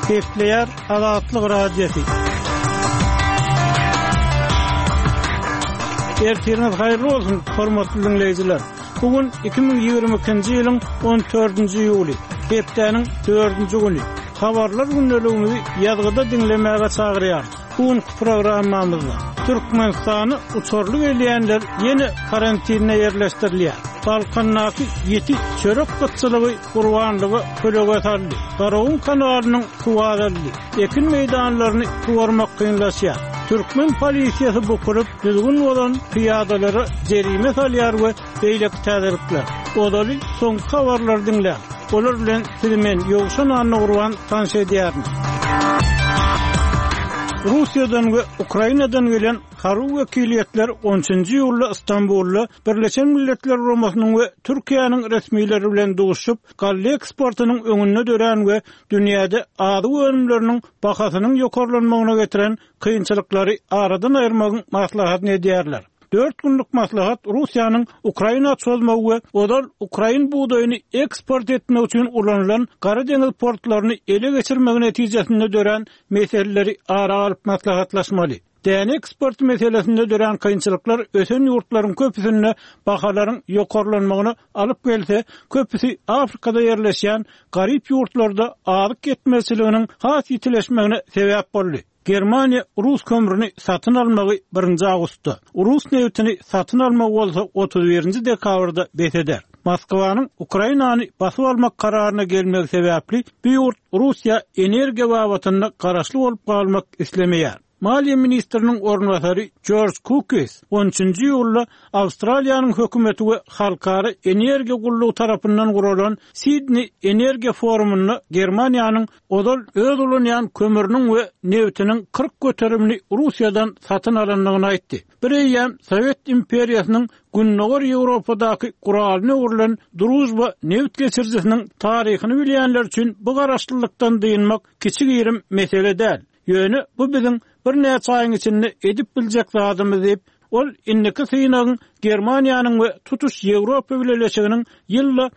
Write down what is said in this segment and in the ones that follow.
Kepler Azatlyk Radiosu. Ertiriniz hayırlı olsun, hormatly dinleyijiler. Bugün 2022-nji ýylyň 14-nji ýuly, hepdeniň 4-nji güni. Habarlar gündeliğini ýazgyda dinlemäge çagyrýar. Bugün programmamyzda Türkmenistany uçurlyk edýänler ýene karantinine ýerleşdirilýär. Balkandaky 7 çörek gıtçylygy gurbanlygy köleге saldy. Garawun kanalynyň suwazarly ekin meýdanlaryny suwarmak kynlaşýar. Türkmen polisiýasy bu kurup düzgün bolan piýadalara jerime salýar we beýlek täzirikler. Odaly soň habarlar dinlär. Olar bilen sizimen ýogşan anny gurban tanış edýärmiz. Russiýadan we Ukrainadan gelen haruw wekiliýetler 10-njy ýylda Istanbulda Birleşen Milletler Romasynyň we Türkiýanyň resmiýetleri bilen duguşup, galle eksportynyň öňünde dören we dünýäde ady önümleriniň bahasynyň ýokarlanmagyna getiren kynçylyklary aradan aýyrmagyň maslahatyny edýärler. 4 günlük maslahat Russiýanyň Ukraina çözmegi we odal Ukrain buğdaýyny eksport etmek üçin ulanylan Gara deňiz portlaryny ele geçirmegi netijesinde dören meseleleri ara alyp maslahatlaşmaly. Däne eksport meselesinde dören kynçylyklar ösen ýurtlaryň köpüsinde bahalaryň ýokarlanmagyna alyp gelse, köpüsi Afrikada ýerleşýän garyp ýurtlarda alyk getmesiliginiň has ýitileşmegine sebäp boldy. Germaniýa Rus kömürüni satyn almagy 1-nji awgustda, Rus neftini satyn almagy bolsa 31-nji dekabrda beteder. Moskwanyň Ukrainany basyp almak kararyna gelmegi sebäpli bu ýurt Russiýa energiýa babatyna garaşly bolup galmak islemeýär. Maliýe ministriniň ornwasary George Cookes 10-njy ýylda Awstraliýanyň hökümeti we halkary energiýa gullugy tarapyndan guralan Sydney Energiýa forumuna Germaniýanyň odal öz ulanýan kömüriniň we neftiniň 40 göterimini Russiýadan satyn alanlygyny aýtdy. Birýem Sowet imperiýasynyň Günnäger Ýewropadaky guralyny urulan Druzhba neft geçirjisiniň taryhyny bilýänler üçin bu garaşlylykdan dynmak kiçik ýerim mesele däl. Ýöne bu biziň bir näçe aýyň içinde edip biljek zadymyz diýip, ol inniki synagyň Germaniýanyň we tutuş Ýewropa bileşiginiň ýylda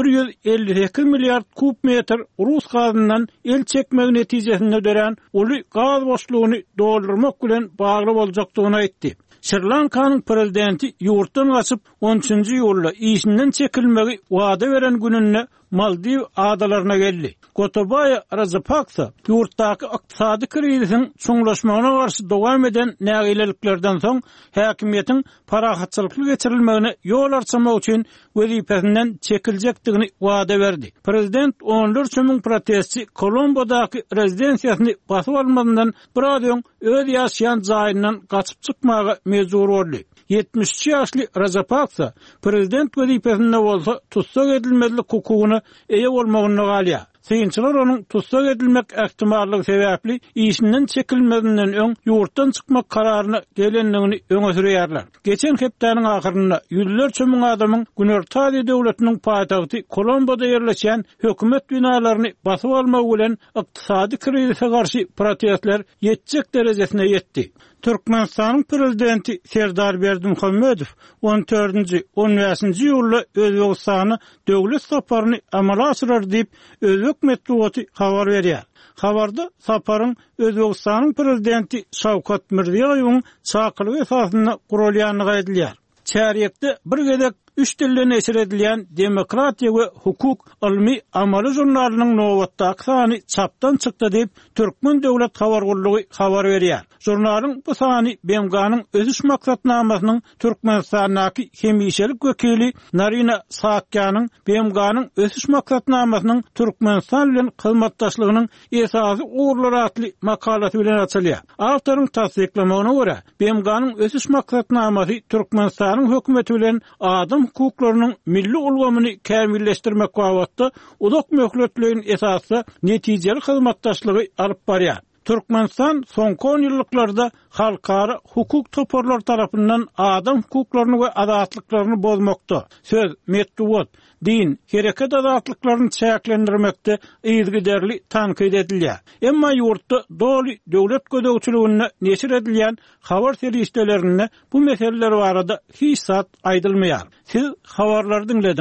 158 milliard kub metr Rus gazyndan el çekmegi netijesinde dören uly gaz boşlugyny doldurmak bilen bagly boljakdygyny aýtdy. Sri Lankanyň prezidenti ýurtdan gaçyp 10-njy ýylda işinden çekilmegi wada beren gününde Maldiv adalaryna geldi. Gotabaya Rajapaksa ýurtdaky ykdysady krizisiň çuňlaşmagyna garşy dowam eden nägileliklerden soň häkimiýetiň parahatçylykly geçirilmegine ýol açmak üçin wezipesinden çekiljekdigini wada berdi. Prezident 14.000 protestçi Kolombodaky rezidensiýasyny basyp almagynyň bir adam öz ýaşaýan jaýyndan gaçyp çykmagy mejbur boldy. 70 ýaşly Rajapaksa prezident wezipesinde bolsa tutsak edilmezlik hukugyny eýe bolmagyny galýar. Synçylar onuň tutsak edilmek ähtimallygy sebäpli işinden çekilmedinden öň ýurtdan çykmak kararyny gelenligini öňe sürýärler. Geçen hepdeniň ahyrynda ýüzlerçe müň adamyň Günertali döwletiniň paýtagty Kolomboda ýerleşen hökümet binalaryny basyp almak bilen ykdysady krizise garşy protestler ýetjek derejesine ýetdi. Türkmenistanyň prezidenti Serdar Berdimuhammedow 14-nji 15-nji ýylda Özbegistany döwlet saparyny amala aşyrar diýip Özbek medeniýeti habar berýär. Habarda saparyň Özbegistanyň prezidenti Şawkat Mirziýowyň çakyrygy esasynda gurulýanyny gaýdylýar. Çärekde bir gezek 3 dilde neşir edilýän Demokratiýa we Hukuk ilmi amaly jurnalynyň nowatdaky sany çapdan çykdy diýip Türkmen döwlet habar gullugy habar berýär. Jurnalyň bu sany BMG-nyň özüş maksatnamasynyň Türkmenistanyň hemişelik wekili Narina Saakýanyň BMG-nyň özüş maksatnamasynyň Türkmenistan bilen hyzmatdaşlygynyň esasy uğurlary atly makalasy bilen açylýar. Awtoryň tasdiklamagyna görä, BMG-nyň özüş maksatnamasy Türkmenistanyň hökümeti bilen adam hukuklarynyň milli ulgamyny kämilleşdirmek wagtynda uzak möhletliğin esasy netijeli hyzmatdaşlygy alyp barýar. Türkmenistan soňky 10 ýyllyklarda halkara hukuk toporlar tarapyndan adam hukuklaryny we azatlyklaryny bozmakda, söz, metduat, din, hereket azatlyklaryny çäklendirmekde ýygyderli tankyd edilýär. Emma ýurtda doly döwlet gödäwçiligine neşir edilýän habar serişdelerinde bu meseleler barada hiç zat aýdylmaýar. Siz habarlardan